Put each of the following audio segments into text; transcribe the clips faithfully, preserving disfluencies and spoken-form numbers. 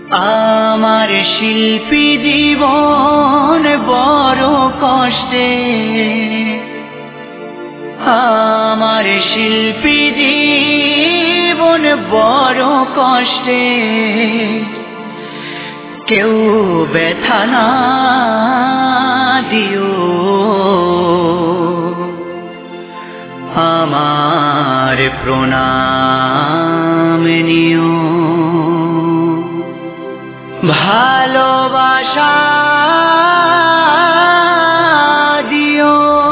আমার শিল্পী জীবন বড় কষ্টে, আমার শিল্পী জীবন বড় কষ্টে, কেউ ব্যথা না দিও, আমার প্রণাম নিও। ভালোবাসা দিও।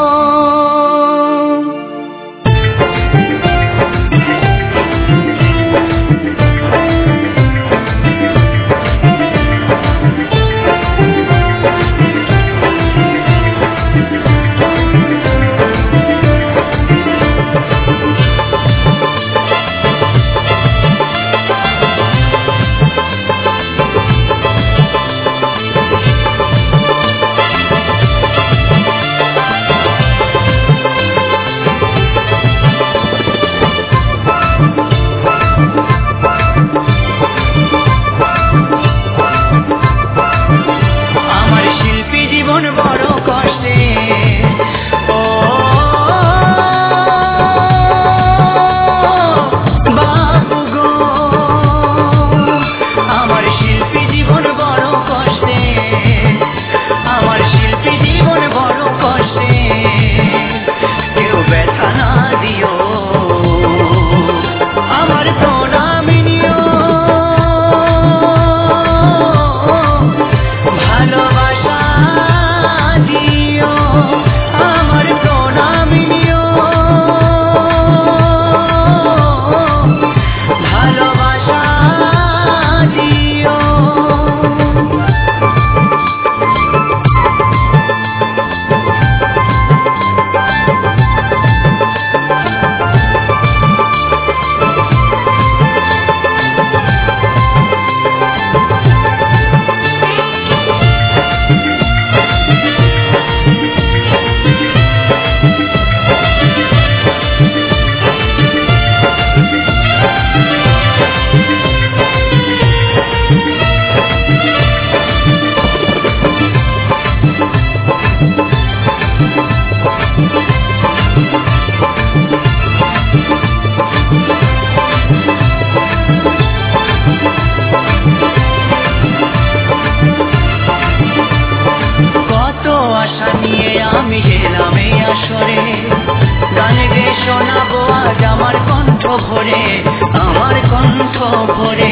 আমার কণ্ঠ ভরে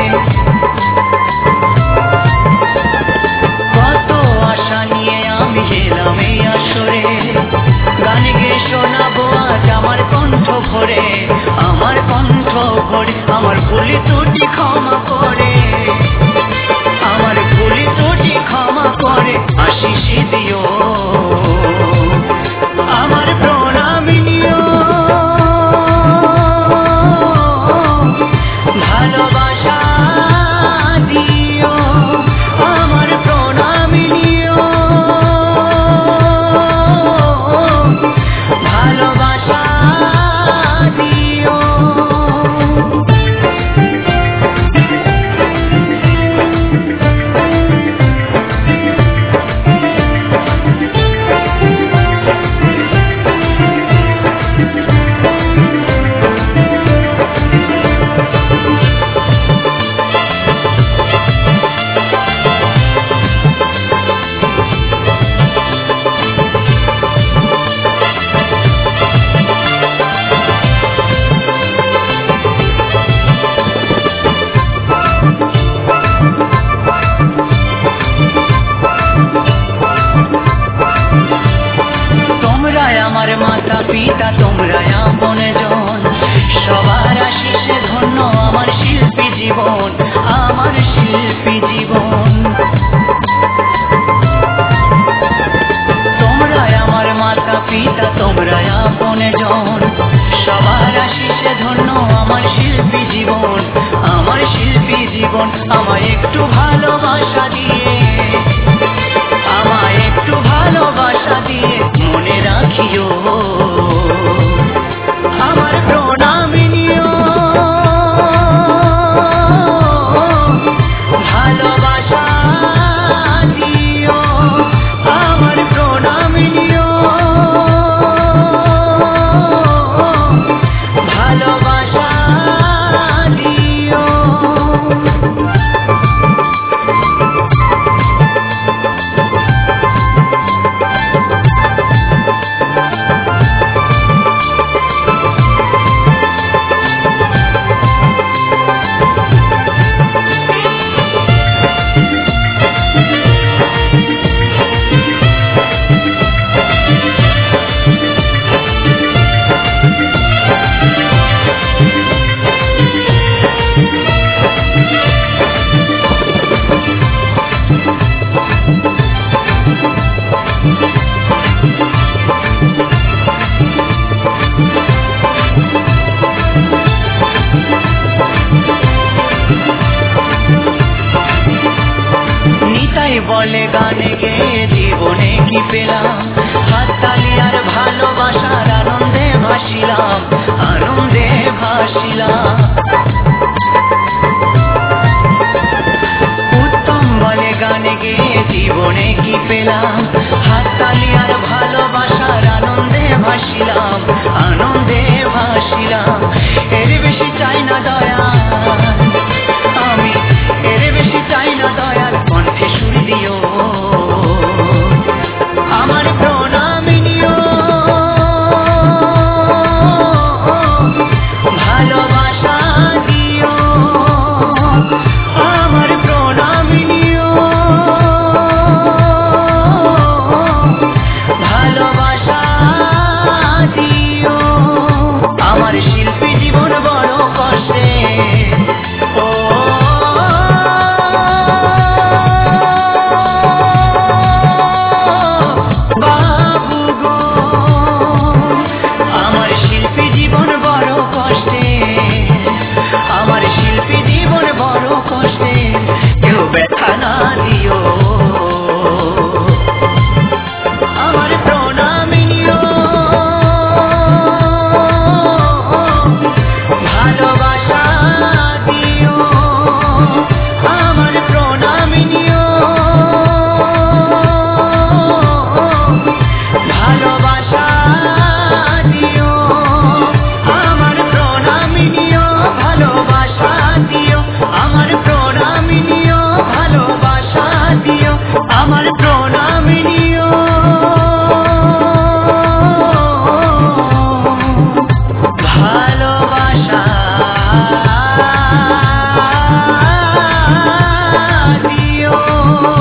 কত আশা নিয়ে আমি এলাম এই আসরে, গান গেয়ে শোনাবো আজ আমার কণ্ঠ ভরে, আমার কণ্ঠ ভরে। আমার ভুল ত্রুটি ক্ষমা করে, আমার ভুল ত্রুটি ক্ষমা করে আশিস দিও, আমার প্রণাম নিও। ভালোবাসা দিও, আমার প্রণাম নিও। ভালোবাসা দিও। আমার মাতা পিতা তোমরা আপনজন, সবার আশিসে ধন্য আমার শিল্পী জীবন, আমার শিল্পী জীবন। তোমরা আমার মাতা পিতা তোমরা আপনজন, সবার আশিসে ধন্য আমার শিল্পী জীবন, আমার শিল্পী জীবন। আমায় একটু ভালোবাসা দিয়ে, আমায় একটু ভালোবাসা দিয়ে মনে রাখিও, আমার প্রণাম নিও। বলে গানে গেয়ে জীবনে কি পেলাম, হাততালি আর ভালোবাসার আনন্দে ভাসিলাম, আনন্দে ভাসিলাম। উত্তম বলে গানে গেয়ে জীবনে কি পেলাম, হাততালি আর ভালোবাসার আনন্দে ভাসিলাম, আনন্দে ভাসিলাম। এর বেশি চাই না দয়া আমি, এর বেশি চাই না দয়ার কণ্ঠে সুর দিও, আমার প্রণামী নিও, ভালোবাসা দিও, আমার প্রণামী নিও, ভালোবাসা দিও। আমার শিল্পী জীবন বড় কষ্টে, ও বাবু গো, আমার শিল্পী জীবন বড় কষ্টে, আমার শিল্পী জীবন বড় কষ্টে, কেউ ব্যথা না দিও, আমার প্রণামী নিও, ভালোবাসা দিও, আমার প্রণামী নিও, ভালোবাসা দিও, আমার প্রণামী নিও, ভালোবাসা দিও, আমার প্রণামী নিও, ভালোবাসা দিও, আমার প্রণামী নিও, ভালোবাসা দিও।